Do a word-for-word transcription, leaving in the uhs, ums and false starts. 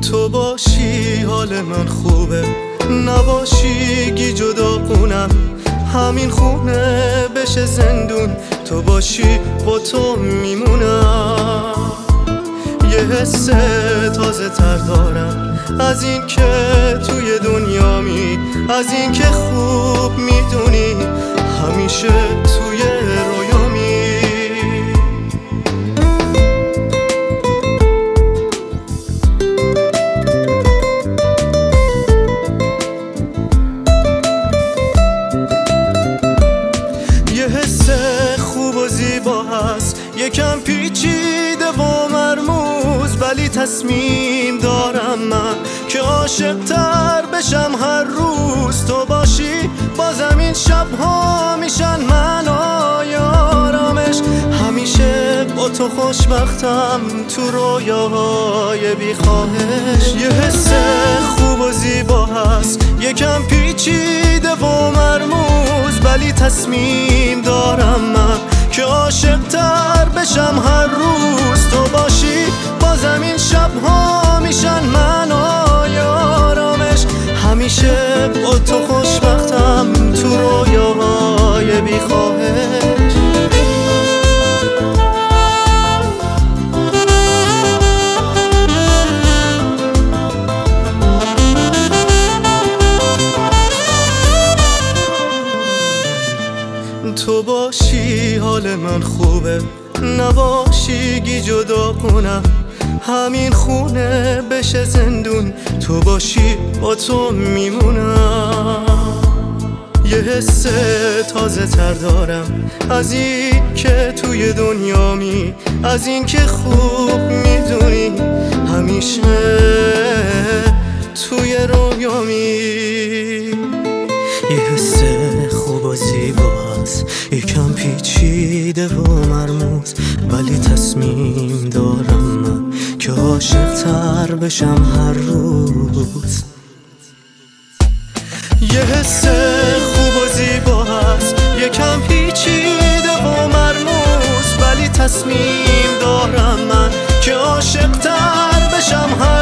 تو باشی حال من خوبه، نباشی گی جدا کنم، همین خونه بشه زندون، تو باشی با تو میمونم. یه حس تازه تر دارم از این که توی دنیامی، از این که خوب میدونی همیشه توی رویامی. یه حس خوب و زیبا هست، یکم پیچیده و مرموز، ولی تصمیم دارم من که عاشق تر بشم هر روز. تو باشی بازم این شبها میشن منای آرامش، همیشه با تو خوشبختم تو رویاهای بیخواهش. یه حس خوب و زیبا هست، یکم پیچیده و مرموز، ولی تصمیم دارم من که عاشق تر بشم هر روز. تو باشی بازم این شبها میشن منای آرامش، همیشه با تو خوشبختم تو رویاهای بیخواهش. تو باشی حال من خوبه، نباشی گی جدا کنم، همین خونه بشه زندون، تو باشی با تو میمونم. یه حس تازه تر دارم از این که توی دنیامی، از این که خوب میدونی همیشه توی رویامی. یه حس خوب و زیبا هست، یکم پیچیده و مرموز، ولی تصمیم دارم من که عاشق تر بشم هر روز. یه حس خوب و زیبا هست، یکم پیچیده و مرموز، ولی تصمیم دارم من که عاشق تر بشم هر